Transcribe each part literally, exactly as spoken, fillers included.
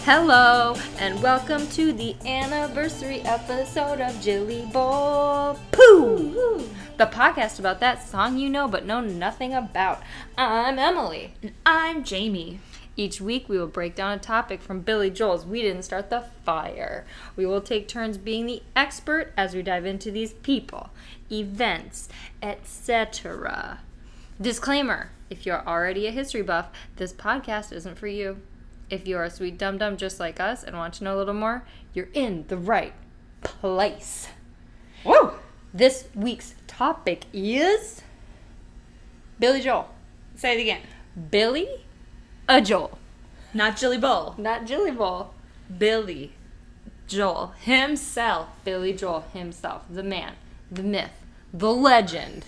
Hello, and welcome to the anniversary episode of Jilly Bowl Poo! The podcast about that song you know but know nothing about. I'm Emily. And I'm Jamie. Each week we will break down a topic from Billy Joel's We Didn't Start the Fire. We will take turns being the expert as we dive into these people, events, et cetera. Disclaimer, if you're already a history buff, this podcast isn't for you. If you're a sweet dum-dum just like us and want to know a little more, you're in the right place. Woo! This week's topic is Billy Joel. Say it again. Billy a Joel. Not Jilly Bowl. Not Jilly Bowl. Billy Joel himself. Billy Joel himself. The man. The myth. The legend.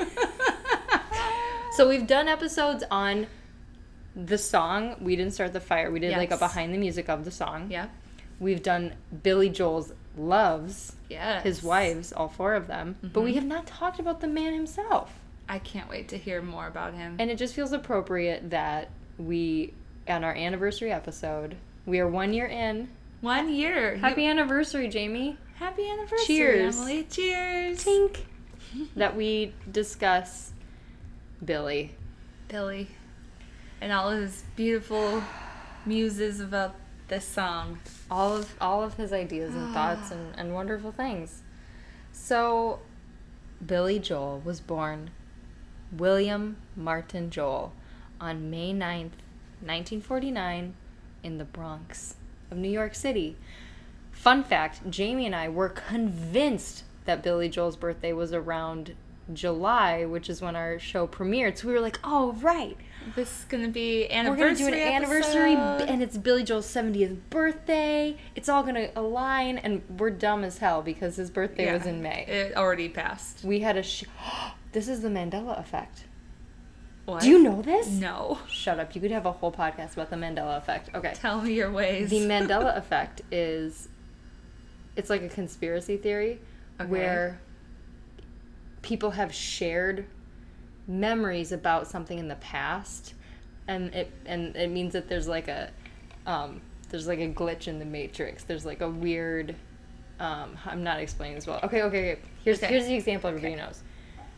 So we've done episodes on the song We Didn't Start the Fire. We did Yes. like a behind the music of the song. Yeah. We've done Billy Joel's loves. Yes. His wives, all four of them. Mm-hmm. But we have not talked about the man himself. I can't wait to hear more about him. And it just feels appropriate that we, on our anniversary episode, we are one year in. One year. Happy you... anniversary, Jamie. Happy anniversary, Cheers. Emily. Cheers. Tink. That we discuss Billy. Billy. And all of his beautiful muses about this song. All of all of his ideas and thoughts and, and wonderful things. So, Billy Joel was born William Martin Joel on May ninth, nineteen forty-nine, in the Bronx of New York City. Fun fact, Jamie and I were convinced that Billy Joel's birthday was around July, which is when our show premiered. So we were like, oh, right. This is going to be anniversary We're going to do an anniversary, episode. and it's Billy Joel's seventieth birthday. It's all going to align, and we're dumb as hell because his birthday Yeah, was in May. It already passed. We had a... Sh- this is the Mandela effect. What? Do you know this? No. Shut up. You could have a whole podcast about the Mandela effect. Okay. Tell me your ways. The Mandela effect is... It's like a conspiracy theory Okay. where people have shared memories about something in the past, and it and it means that there's like a um, there's like a glitch in the matrix. There's like a weird um, I'm not explaining this well. Okay, okay, okay. Here's Okay. here's the example everybody Okay. knows.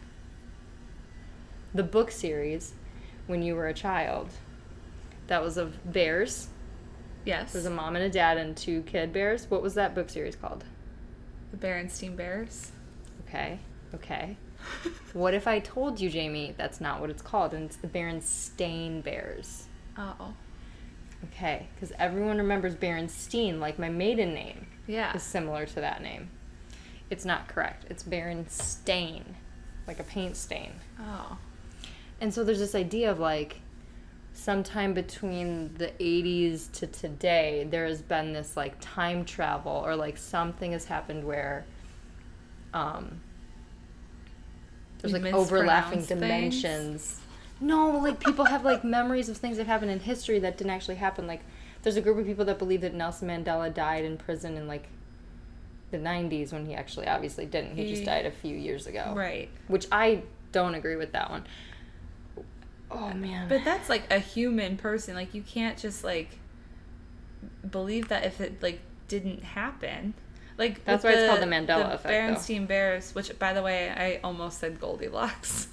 The book series, when you were a child, that was of bears. Yes. There's a mom and a dad and two kid bears. What was that book series called? The Berenstein Bears. Okay, okay. What if I told you, Jamie, that's not what it's called, and it's the Berenstain Bears? Oh. Okay, because everyone remembers Berenstein, like my maiden name Yeah. is similar to that name. It's not correct. It's Berenstain, like a paint stain. Oh. And so there's this idea of like, sometime between the eighties to today, there has been this like time travel, or like something has happened where um, there's You like overlapping mispronounce dimensions. things? No, like people have like memories of things that happened in history that didn't actually happen. Like there's a group of people that believe that Nelson Mandela died in prison in like the nineties when he actually obviously didn't. He, He- just died a few years ago. Right. Which I don't agree with that one. Oh man. But that's like a human person. Like you can't just like believe that if it like didn't happen. Like That's with why it's called the Mandela the effect, though. Berenstein Bears, which by the way, I almost said Goldilocks.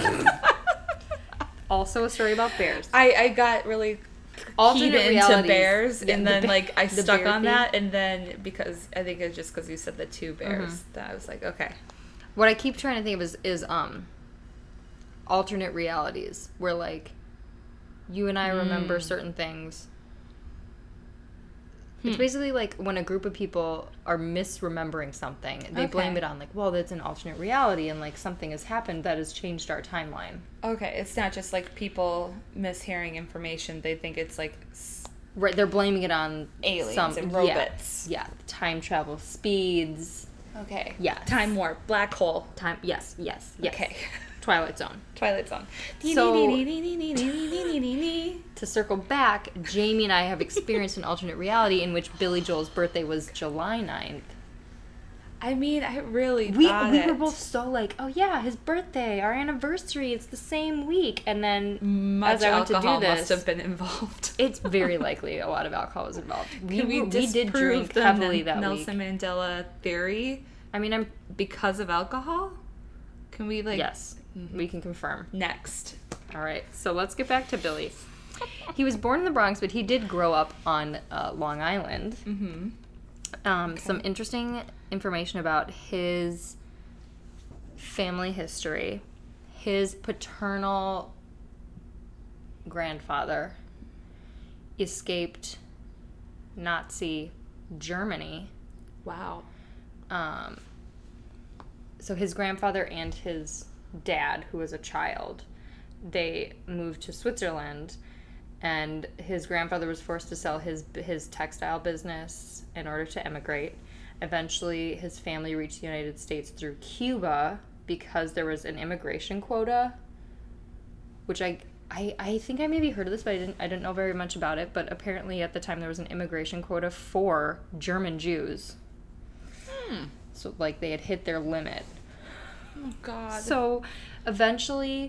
Also a story about bears. I, I got really Alternate keyed into realities. bears, Yeah, and the then ba- like I the stuck bear on theme. that, and then because I think it's just because you said the two bears Mm-hmm. that I was like, okay, What I keep trying to think of is, is um alternate realities where like you and I remember Mm. certain things. Hmm. It's basically like when a group of people are misremembering something, they blame Okay. it on like, well, that's an alternate reality and like something has happened that has changed our timeline. okay. It's not just like people mishearing information; they think it's like s- Right, they're blaming it on aliens some and yeah, robots. Yeah, time travel speeds. Okay. Yes. Time warp, black hole. Time yes, yes, yes. Okay. Twilight Zone. Twilight Zone. So- To circle back, Jamie and I have experienced an alternate reality in which Billy Joel's birthday was July ninth. I mean, I really We thought we it. were both so like, oh yeah, his birthday, our anniversary, it's the same week. And then Much as I went to alcohol do this, must have been involved. it's very likely a lot of alcohol was involved. We, Can we, were- we did disprove drink the heavily N- that Nelson week. Mandela theory I mean, I'm because of alcohol? Can we like yes, we can confirm. next? All right, so let's get back to Billy. He was born in the Bronx, but he did grow up on uh, Long Island. Mm-hmm. Um, Some interesting information about his family history. His paternal grandfather escaped Nazi Germany. Wow. Um, so his grandfather and his dad, who was a child, they moved to Switzerland, and his grandfather was forced to sell his his textile business in order to emigrate. Eventually, his family reached the United States through Cuba because there was an immigration quota, which I, I, I think I maybe heard of this, but I didn't, I didn't know very much about it. But apparently at the time there was an immigration quota for German Jews. Hmm. So, like, they had hit their limit. Oh, God. So, eventually,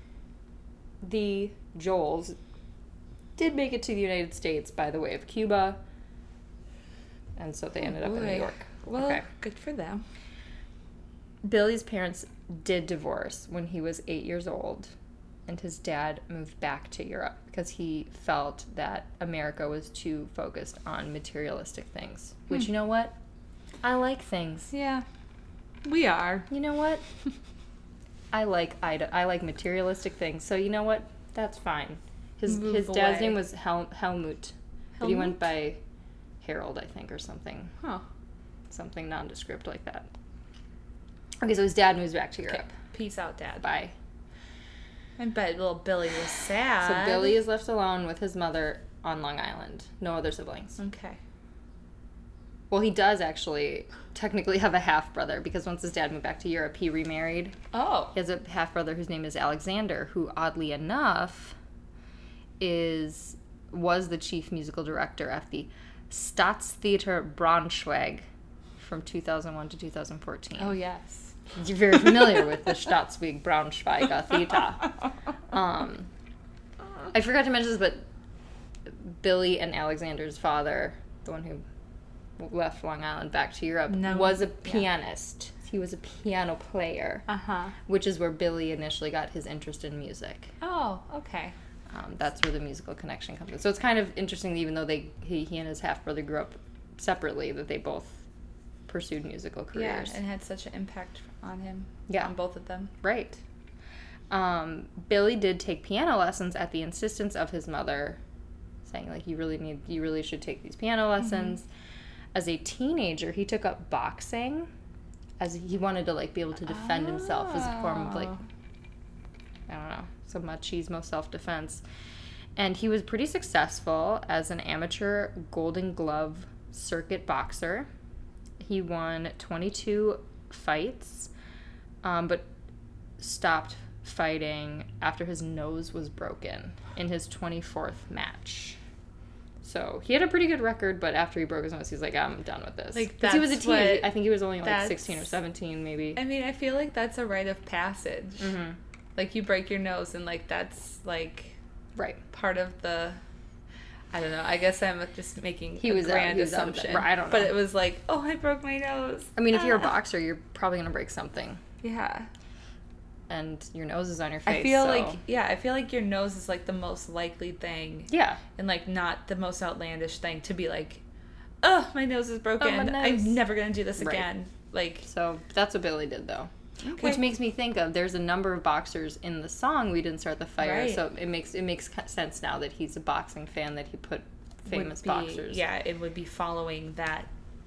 the Joels did make it to the United States by the way of Cuba. And so they ended up in New Boy. York. Well, Okay. good for them. Billy's parents did divorce when he was eight years old, and his dad moved back to Europe because he felt that America was too focused on materialistic things. Which, Hmm. you know what? I like things. Yeah. We are. You know what? I like ide- I like materialistic things. So you know what? That's fine. His Move his dad's away. name was Hel- Helmut, but he went Helmut? by Harold, I think, or something. Huh. Something nondescript like that. Okay, so his dad moves back to Okay. Europe. Peace out, Dad. Bye. I bet little Billy was sad. So Billy is left alone with his mother on Long Island. No other siblings. Okay. Well, he does actually technically have a half brother because once his dad moved back to Europe, he remarried. Oh. He has a half brother whose name is Alexander, who oddly enough is was the chief musical director at the Staatstheater Braunschweig from two thousand one to two thousand fourteen. Oh, yes. You're very familiar with the Staatstheater Braunschweig Theater. Um, I forgot to mention this, but Billy and Alexander's father, the one who left Long Island back to Europe, No. was a Yeah. pianist. He was a piano player, Uh-huh. which is where Billy initially got his interest in music. Oh, okay. Um, that's where the musical connection comes in. So it's kind of interesting, that even though they he, he and his half brother grew up separately, that they both pursued musical careers. Yeah, and had such an impact on him. Yeah. On both of them. Right. Um, Billy did take piano lessons at the insistence of his mother, saying like you really need you really should take these piano lessons. Mm-hmm. As a teenager, he took up boxing, as he wanted to like be able to defend oh. himself as a form of like I don't know, some machismo self-defense. And he was pretty successful as an amateur Golden Glove circuit boxer. He won twenty-two fights, um, but stopped fighting after his nose was broken in his twenty-fourth match. So he had a pretty good record, but after he broke his nose, he's like, I'm done with this. Like, because he was a that's teenager. what- I think he was only like that's- sixteen or seventeen, maybe. I mean, I feel like that's a rite of passage. Mm-hmm. Like, you break your nose, and, like, that's, like, Right. part of the... I don't know. I guess I'm just making He a was out- grand he was out of assumption. that- right, I don't But know. it was like, oh, I broke my nose. I mean, if you're a Ah. boxer, you're probably going to break something. Yeah. And your nose is on your face. I feel so- like, yeah, I feel like your nose is, like, the most likely thing. Yeah. And, like, not the most outlandish thing to be like, oh, my nose is broken. Oh, my nose. I'm never going to do this Right. again. Like, So that's what Billy did, though. okay. Which makes me think of there's a number of boxers in the song "We Didn't Start the Fire," Right. so it makes it makes sense now that he's a boxing fan that he put famous would be, boxers. Yeah, it would be following that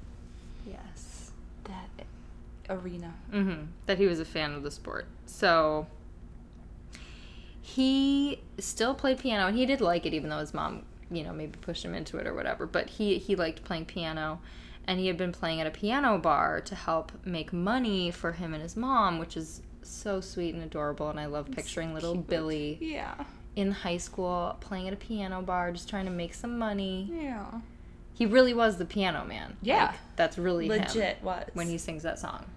Yes. that arena. Mm-hmm. That he was a fan of the sport. So he still played piano, and he did like it, even though his mom, you know, maybe pushed him into it or whatever. But he he liked playing piano, and he had been playing at a piano bar to help make money for him and his mom, which is so sweet and adorable. And I love picturing little cute. Billy Yeah. in high school playing at a piano bar, just trying to make some money. Yeah. He really was the Piano Man. Yeah. Like, that's really him Legit was. when he sings that song.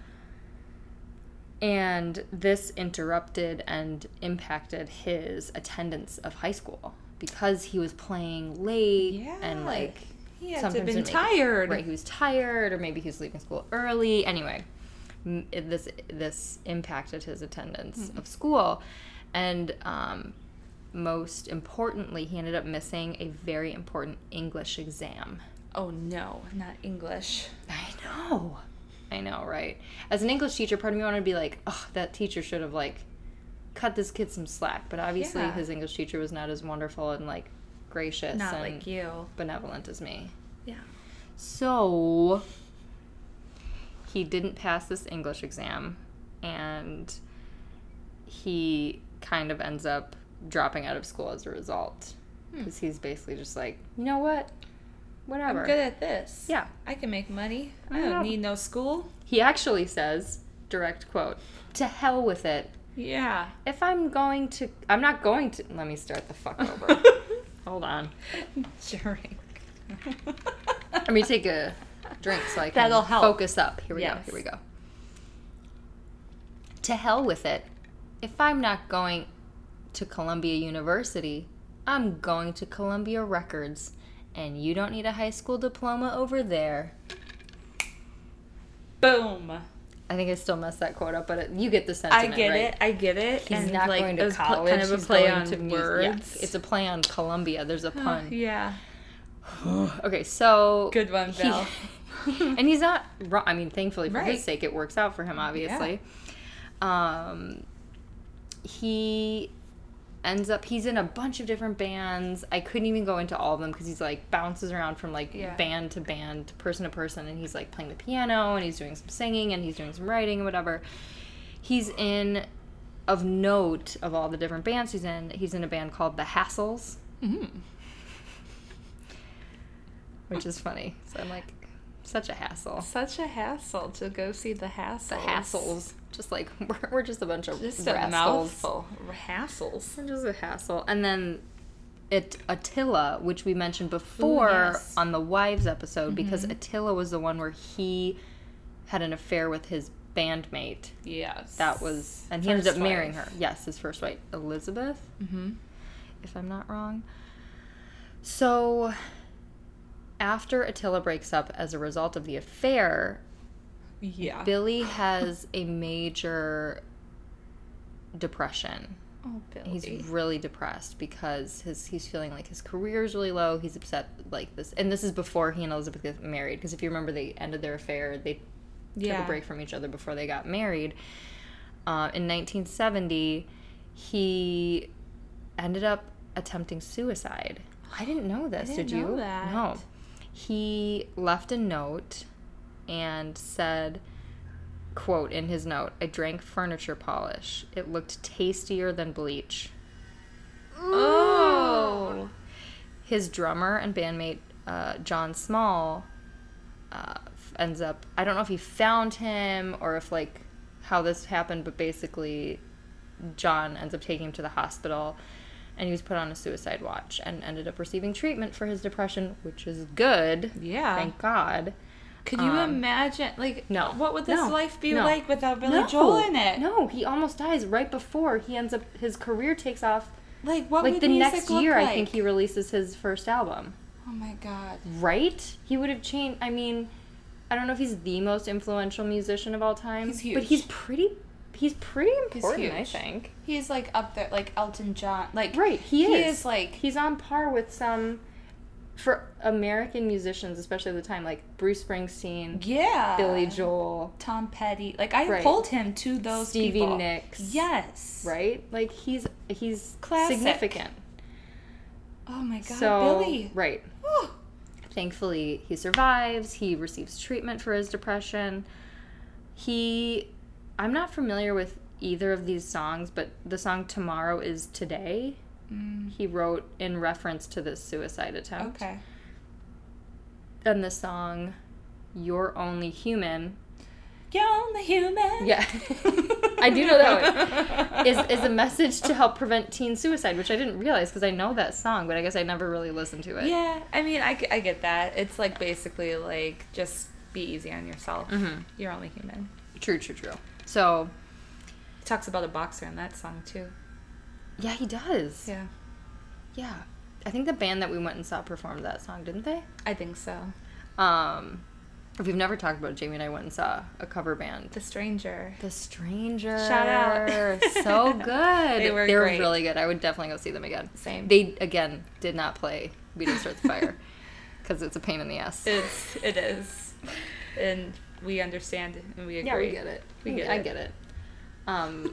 And this interrupted and impacted his attendance of high school because he was playing late Yeah. and like He had to have been didn't make it- tired. right, he was tired, or maybe he was leaving school early. Anyway, m- it- this this impacted his attendance Mm-hmm. of school, and um, most importantly, he ended up missing a very important English exam. Oh no, not English. I know. I know, right? As an English teacher, part of me wanted to be like, oh, that teacher should have, like, cut this kid some slack. But obviously Yeah. his English teacher was not as wonderful and, like, gracious Not and like you. benevolent as me. Yeah. So, he didn't pass this English exam, and he kind of ends up dropping out of school as a result. Because he's basically just like, you know what? Whatever. I'm good at this. Yeah. I can make money. I I don't know. need no school. He actually says, direct quote, "To hell with it. Yeah. If I'm going to, I'm not going to, let me start the fuck over. Hold on. Drink. Let me take a drink so I can That'll help. focus up. Here we Yes. go. Here we go. To hell with it. If I'm not going to Columbia University, I'm going to Columbia Records. And you don't need a high school diploma over there." Boom. I think I still messed that quote up, but it, you get the I sentiment, get right? it. I get it. He's and not like, going it to was pl- college. Kind of a he's play going on to mus- words. Yeah, it's a play on Columbia. There's a pun. Yeah. Okay, so Good one, he- Bill. and he's not wrong. I mean, thankfully for Right. his sake, it works out for him. Obviously, um, he ends up. He's in a bunch of different bands. I couldn't even go into all of them because he's like bounces around from like Yeah. band to band, person to person, and he's like playing the piano and he's doing some singing and he's doing some writing and whatever. He's in, of note of all the different bands he's in, he's in a band called The Hassles, Mm-hmm. which is funny. So I'm like, such a hassle. Such a hassle to go see the hassles. The hassles. Just like, we're, we're just a bunch of Just a rascals. mouthful. Hassles. We're just a hassle. And then it Attila, which we mentioned before Ooh, yes. on the Wives episode, because Mhm. Attila was the one where he had an affair with his bandmate. Yes. That was, and he First ended up marrying wife. her. Yes, his first wife, Elizabeth, Mm-hmm. if I'm not wrong. So, after Attila breaks up as a result of the affair, Yeah. Billy has a major depression. Oh, Billy. He's really depressed because his he's feeling like his career is really low. He's upset like this, and this is before he and Elizabeth get married. Because if you remember, they ended their affair. They yeah. took a break from each other before they got married. Uh, in nineteen seventy, he ended up attempting suicide. I didn't know this. I didn't Did you? know that. No. He left a note and said, quote, in his note, "I drank furniture polish. It looked tastier than bleach." Oh. His drummer and bandmate, uh, John Small, uh, f- ends up, I don't know if he found him or if, like, how this happened, but basically John ends up taking him to the hospital, and he was put on a suicide watch and ended up receiving treatment for his depression, which is good. Yeah. Thank God. Could you Um, imagine, like, no. what would this No. life be No. like without Billy No. Joel in it? No, he almost dies right before he ends up, his career takes off. Like, what like would the music next look year, like? I think he releases his first album. Oh my god. Right? He would have changed. I mean, I don't know if he's the most influential musician of all time. He's But huge. he's pretty, he's pretty He's important, I huge. think. He's like up there, like Elton John. Like, Right, he is. He is like, He's on par with some, for American musicians, especially at the time, like Bruce Springsteen, yeah. Billy Joel, Tom Petty. Like, I Right. hold him to those Stevie people. Nicks. Yes. Right? Like, he's, he's Classic. significant. Oh my god, So, Billy. right. Whew. Thankfully, he survives. He receives treatment for his depression. He, I'm not familiar with either of these songs, but the song Tomorrow is Today, Mm, he wrote in reference to this suicide attempt. okay. And the song You're Only Human. You're only human. Yeah. I do know that one. Is, is a message to help prevent teen suicide, which I didn't realize because I know that song, but I guess I never really listened to it. Yeah, I mean, I, I get that. It's like basically like just be easy on yourself. Mm-hmm. You're only human. True, true, true. So. He talks about a boxer in that song too. Yeah, he does. Yeah. Yeah. I think the band that we went and saw performed that song, didn't they? I think so. Um, if we've never talked about it, Jamie and I went and saw a cover band. The Stranger. The Stranger. Shout out. So good. They were They were great. really good. I would definitely go see them again. Same. They, again, did not play We Didn't Start the Fire because it's a pain in the ass. It's, it is. And we understand and we agree. Yeah, we get it. We get I it. get it. Um,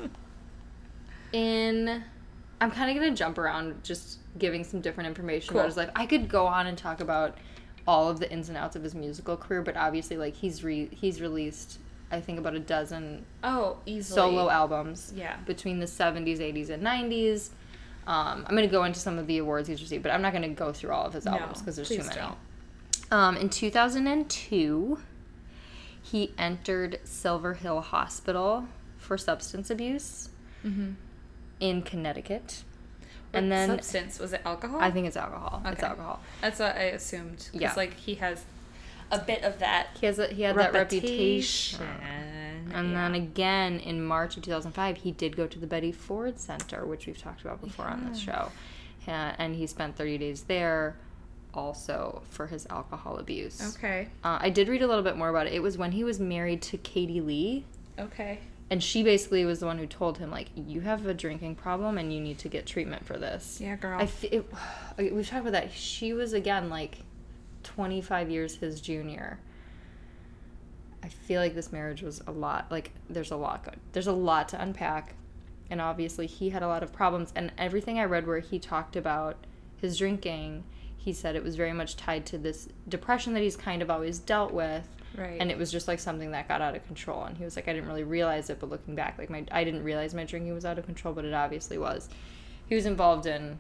in... I'm kind of going to jump around just giving some different information Cool. about his life. I could go on and talk about all of the ins and outs of his musical career, but obviously, like, he's re- he's released, I think, about a dozen Oh, easily. solo albums Yeah. between the seventies, eighties, and nineties. Um, I'm going to go into some of the awards he's received, but I'm not going to go through all of his No, albums because there's too please many. don't. Um, in two thousand two, he entered Silver Hill Hospital for substance abuse Mm-hmm. in Connecticut. What And then substance? Was it alcohol? I think it's alcohol. It's Okay. alcohol. That's what I assumed. Because, Yeah. like, he has a bit of that He has a, he had that reputation. reputation. And Yeah. then again in March of two thousand five, he did go to the Betty Ford Center, which we've talked about before on this show. Uh, and he spent thirty days there also for his alcohol abuse. Okay. Uh, I did read a little bit more about it. It was when he was married to Katie Lee. Okay. And she basically was the one who told him, like, you have a drinking problem and you need to get treatment for this. Yeah, girl. I f- it, we've talked about that. She was, again, like, twenty-five years his junior. I feel like this marriage was a lot. Like, there's a lot. Go- there's a lot to unpack. And obviously, he had a lot of problems. And everything I read where he talked about his drinking, he said it was very much tied to this depression that he's kind of always dealt with. Right. And it was just like something that got out of control. And he was like, I didn't really realize it, but looking back, like my I didn't realize my drinking was out of control, but it obviously was. He was involved in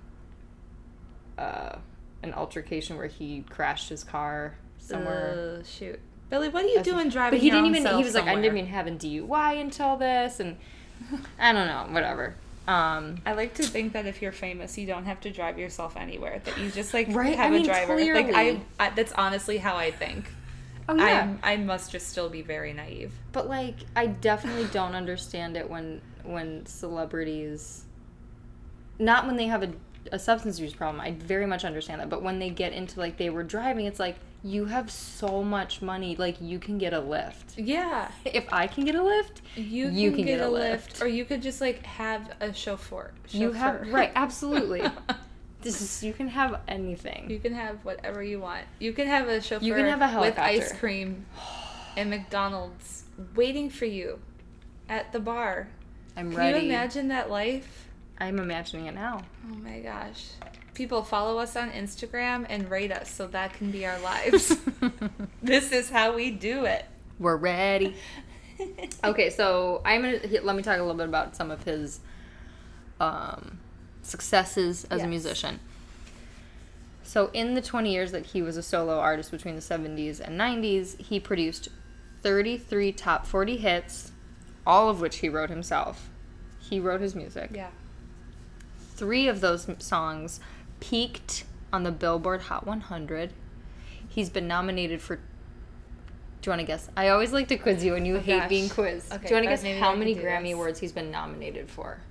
uh, an altercation where he crashed his car somewhere. Uh, shoot. Billy, what are you doing driving But he your didn't own even. self He was like, I somewhere? didn't even have a D U I until this, and I don't know, whatever. Um, I like to think that if you're famous, you don't have to drive yourself anywhere. That you just like Right? have I mean, a driver. clearly. Like I, I, that's honestly how I think. oh yeah. I'm, I must just still be very naive. But like, I definitely don't understand it when when celebrities, not when they have a, a substance use problem. I very much understand that. But when they get into like they were driving, it's like you have so much money, like you can get a lift. Yeah, If I can get a lift, you, You can, can get, get a a lift, lift. or you could just like have a chauffeur. you have chauffeur. right, absolutely. This is you can have anything. You can have whatever you want. You can have a chauffeur You can have a with helicopter. ice cream and McDonald's waiting for you at the bar. I'm Can ready. you imagine that life? I'm imagining it now. Oh my gosh. People, follow us on Instagram and rate us so that can be our lives. This is how we do it. We're ready. Okay, so I'm gonna he- let me talk a little bit about some of his um, successes as Yes. a musician. So in the twenty years that he was a solo artist between the seventies and nineties, he produced thirty-three top forty hits, all of which he wrote himself. He wrote his music. Yeah. Three of those m- songs peaked on the Billboard Hot one hundred. He's been nominated for... Do you want to guess? I always like to quiz you, and you Oh, hate gosh. being quizzed. Okay, do you want to but guess maybe how I many could do Grammy this. Awards he's been nominated for?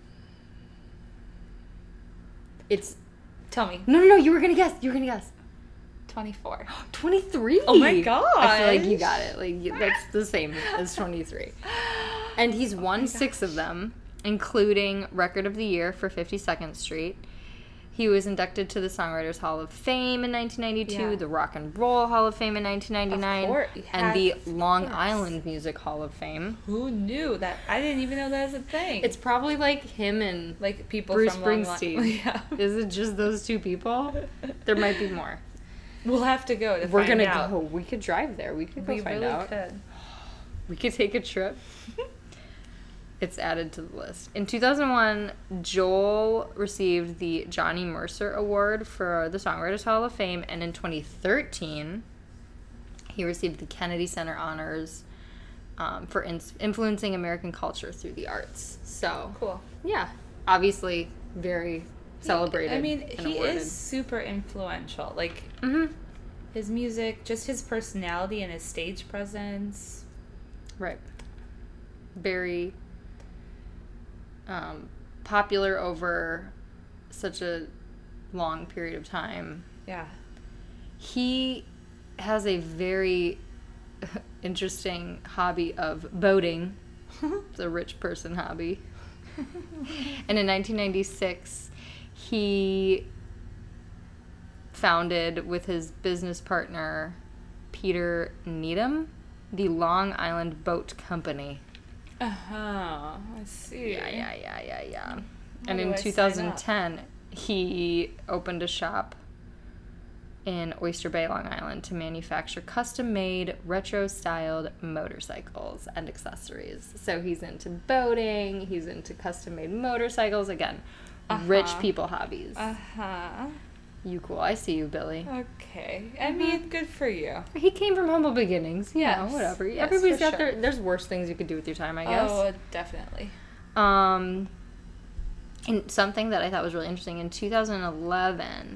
It's... Tell me. No, no, no, you were going to guess. You were going to guess. twenty-four. twenty-three. Oh my I feel like you gosh. got it. Like you, that's the same as twenty-three. And he's won six of them, including Record of the Year for fifty-second Street. He was inducted to the Songwriters Hall of Fame in nineteen ninety-two, Yeah. the Rock and Roll Hall of Fame in nineteen ninety-nine, Of course, and the of Long course. Island Music Hall of Fame. Who knew that? I didn't even know that was a thing. It's probably like him and like people Bruce from Long Springsteen. Island. Yeah. Is it just those two people? There might be more. We'll have to go to We're find gonna out. go. We could drive there. We could go We find really out. could. We could take a trip. It's added to the list. In two thousand one, Joel received the Johnny Mercer Award for the Songwriters Hall of Fame, and in twenty thirteen, he received the Kennedy Center Honors um, for in- influencing American culture through the arts. So, Cool. yeah, obviously very celebrated. I mean, and he awarded. is super influential. Like, Mm-hmm. his music, just his personality and his stage presence. Right. Very um, popular over such a long period of time. Yeah. He has a very interesting hobby of boating. It's a rich person hobby. And in nineteen ninety-six, he founded with his business partner, Peter Needham, the Long Island Boat Company. Uh-huh. I see. Yeah, yeah, yeah, yeah, yeah. How and do in I sign twenty ten, he opened a shop in Oyster Bay, Long Island, to manufacture custom-made, retro-styled motorcycles and accessories. So he's into boating, he's into custom-made motorcycles. Again, Uh-huh. rich people hobbies. Uh-huh. You cool. I see you, Billy. Okay. I mean, good for you. He came from humble beginnings. You know, Yes. whatever. Yes, Everybody's for got their... sure. There's worse things you could do with your time, I guess. Oh, definitely. Um, and something that I thought was really interesting, in two thousand eleven,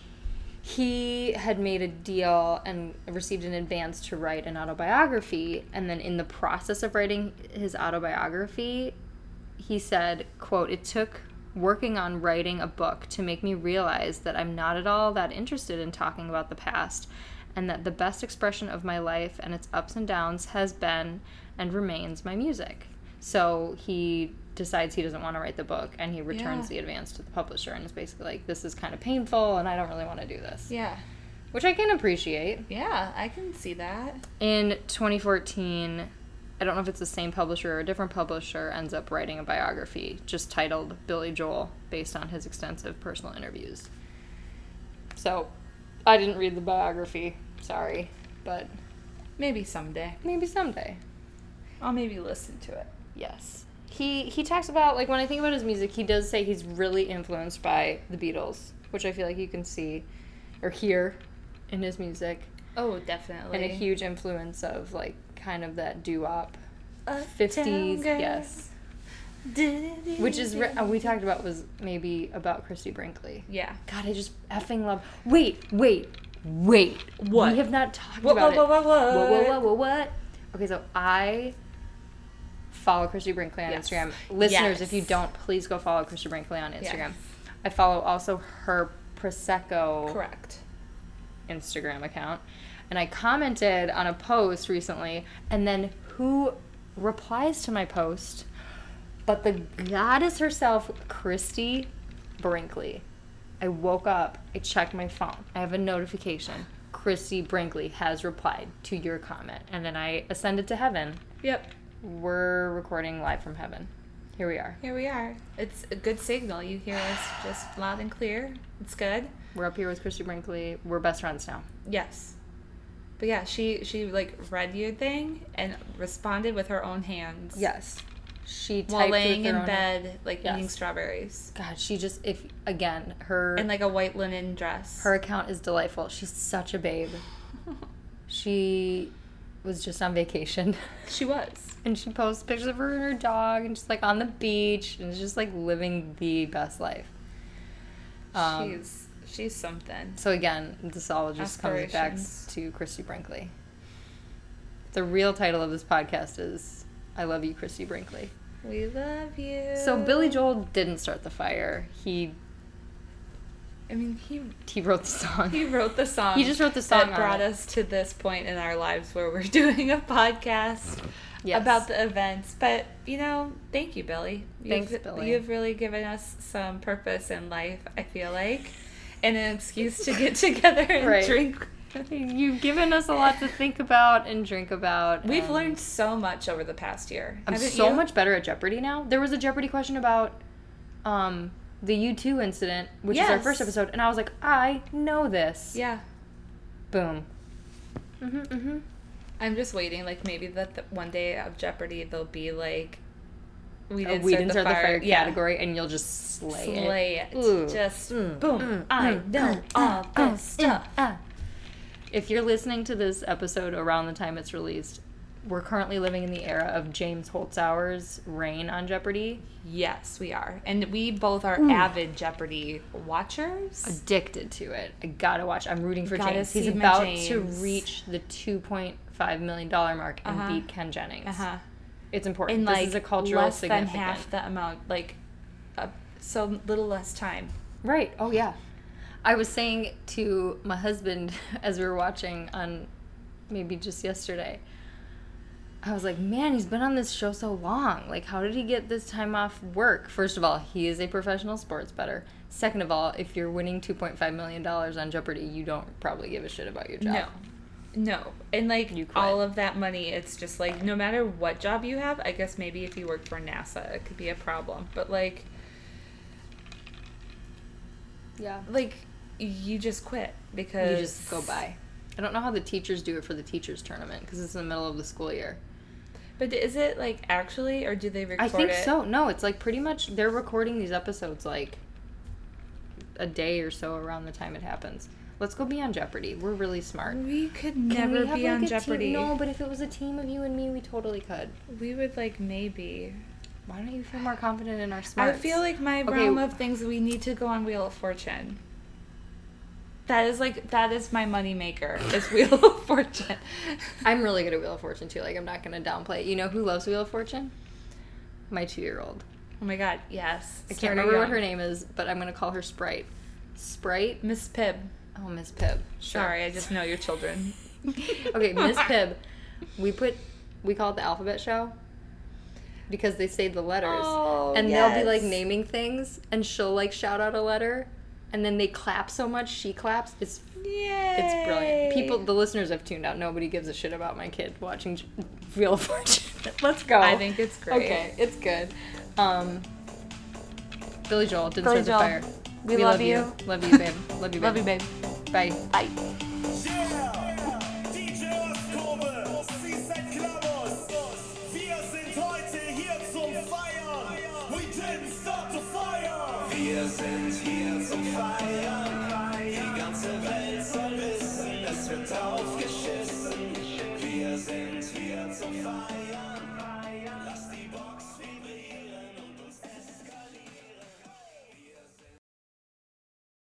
he had made a deal and received an advance to write an autobiography, and then in the process of writing his autobiography, he said, quote, "It took working on writing a book to make me realize that I'm not at all that interested in talking about the past, and that the best expression of my life and its ups and downs has been and remains my music." So he decides he doesn't want to write the book, and he returns Yeah. the advance to the publisher, and is basically like, this is kind of painful, and I don't really want to do this. Yeah. Which I can appreciate. Yeah, I can see that. In twenty fourteen, I don't know if it's the same publisher or a different publisher, ends up writing a biography just titled Billy Joel, based on his extensive personal interviews. So, I didn't read the biography, sorry, but Maybe someday. maybe someday. I'll maybe listen to it. Yes. He he talks about, like, when I think about his music, he does say he's really influenced by the Beatles, which I feel like you can see or hear in his music. Oh, definitely. And a huge influence of, like, kind of that doo-wop Uptown fifties, girl. yes. Which is, re- uh, we talked about was maybe about Christy Brinkley. Yeah. God, I just effing love. Wait, wait, wait. What? We have not talked What, about what, what, it. what, what? Whoa, whoa, whoa, whoa, what? Okay, so I follow Christy Brinkley on Yes. Instagram. Listeners, Yes. if you don't, please go follow Christy Brinkley on Instagram. Yes. I follow also her Prosecco Correct. Instagram account. And I commented on a post recently, and then who replies to my post but the goddess herself, Christy Brinkley. I woke up, I checked my phone, I have a notification. Christy Brinkley has replied to your comment. And then I ascended to heaven. Yep. We're recording live from heaven. Here we are. Here we are. It's a good signal. You hear us just loud and clear. It's good. We're up here with Christy Brinkley. We're best friends now. Yes. But yeah, she, she like read your thing and responded with her own hands. Yes. She typed While laying with her in own bed, like Yes. eating strawberries. God, she just, if, again, her... In like a white linen dress. Her account is delightful. She's such a babe. She was just on vacation. She was. And she posts pictures of her and her dog and just like on the beach and just like living the best life. Um, she's she's something. so again, this all just comes back Aspirations. to Christy Brinkley. The real title of this podcast is I Love You, Christy Brinkley. We love you. So Billy Joel didn't start the fire. He I mean, he he wrote the song. he wrote the song. He just wrote the song that brought on it. us to this point in our lives where we're doing a podcast Yes. about the events. But you know, thank you, Billy. You've, Thanks, Billy. You've really given us some purpose in life. I feel like, and an excuse to get together and Right. drink. You've given us a lot to think about and drink about. We've and learned so much over the past year. I'm Haven't so you? much better at Jeopardy now. There was a Jeopardy question about um, the U two incident, which is our Yes. first episode, and I was like, I know this. Yeah. Boom. Mhm. Mhm. I'm just waiting. Like maybe that the, one day of Jeopardy there'll be like we A didn't we start, didn't the, start fire. the fire Yeah. category, and you'll just slay, Slay it. it. Ooh. Just Mm, boom. mm, I mm, know mm, all mm, this mm, stuff. mm. If you're listening to this episode around the time it's released, we're currently living in the era of James Holzhauer's reign on Jeopardy. Yes, we are. And we both are Ooh. avid Jeopardy watchers. Addicted to it. I gotta watch. I'm rooting for Gotta James. He's see my about James. to reach the two point five million dollars mark and Uh-huh. beat Ken Jennings. Uh-huh. It's important. In this like is a cultural less than significant. half the amount, like uh, so little less time. Right. Oh, yeah. I was saying to my husband as we were watching on maybe just yesterday, I was like, man, he's been on this show so long. Like, how did he get this time off work? First of all, he is a professional sports bettor. Second of all, if you're winning two point five million dollars on Jeopardy, you don't probably give a shit about your job. No. No. And like You quit. all of that money, it's just like no matter what job you have, I guess maybe if you worked for NASA, it could be a problem. But like Yeah. like you just quit because You just go by. I don't know how the teachers do it for the teachers tournament because it's in the middle of the school year. But is it like actually, or do they record I think it? so. No, it's like pretty much they're recording these episodes like a day or so around the time it happens. Let's go be on Jeopardy. We're really smart. We could Can never we have, be like, on a Jeopardy. Team? No, but if it was a team of you and me, we totally could. We would like maybe. Why don't you feel more confident in our smarts? I feel like my Okay. realm of things, we need to go on Wheel of Fortune. That is like that is my money maker. Is Wheel of Fortune. I'm really good at Wheel of Fortune too. Like I'm not gonna downplay it. You know who loves Wheel of Fortune? My two-year-old. Oh my god, yes. I can't Start remember what young. her name is, but I'm gonna call her Sprite. Sprite. Miss Pibb. Oh, Miss Pibb. Sure. Sorry, I just know your children. Okay, Miss Pibb. We put we call it the alphabet show because they say the letters, Oh, and they'll be like yes. naming things, and she'll like shout out a letter, and then they clap so much she claps. It's Yay. it's brilliant. People, the listeners have tuned out. Nobody gives a shit about my kid watching J- Wheel of Fortune. Let's go. I think it's great. Okay, it's good. Um, Billy Joel didn't Billy start Joel, the fire. we love you. Love you, babe. Love you, babe. Love you, babe. Bye. Bye. Yeah! D J Ostkurve, sie seid Klammers. Wir sind heute hier zum Feiern. We didn't start the fire. Wir sind hier zum Feiern. Die ganze Welt